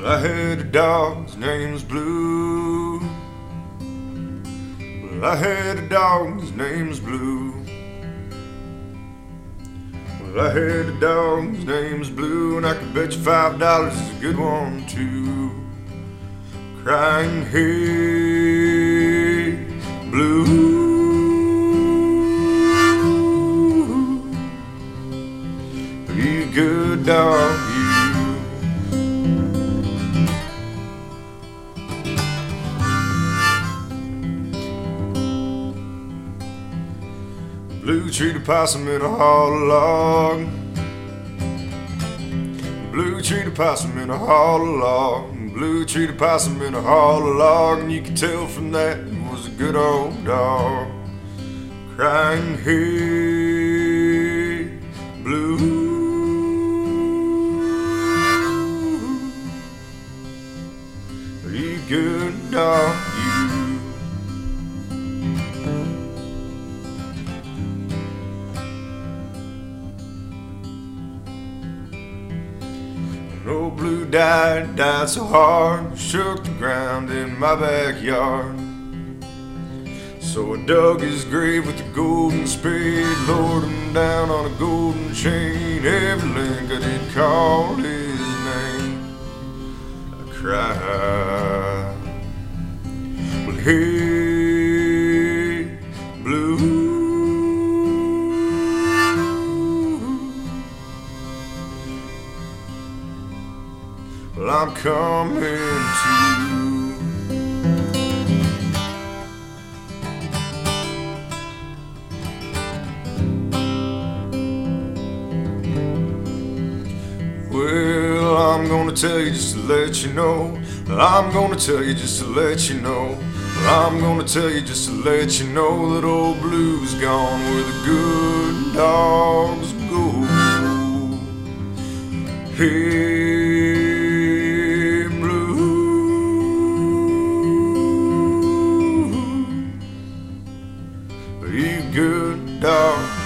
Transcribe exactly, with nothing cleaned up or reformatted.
I had a dog, his name's Blue. Well, I had a dog, his name's Blue. Well, I had a dog, his name's Blue, and I could bet you five dollars he's a good one too. Crying, hey, Blue, you good dog, you. Blue treated possum in a hollow log. Blue treated possum in a hollow log. Blue treated possum in a hollow log, and you could tell from that he was a good old dog. Crying, hey, Blue, you good dog, you. Old Blue died, died so hard, shook the ground in my backyard. So I dug his grave with a golden spade, lowered him down on a golden chain. Every link I did call his name. I cried, well, hey, Blue, well, I'm coming to. Well, I'm gonna tell you just to let you know. I'm gonna tell you just to let you know. I'm gonna tell you just to let you know that old Blue's gone where the good dogs go. Hey, Blue, you good dog.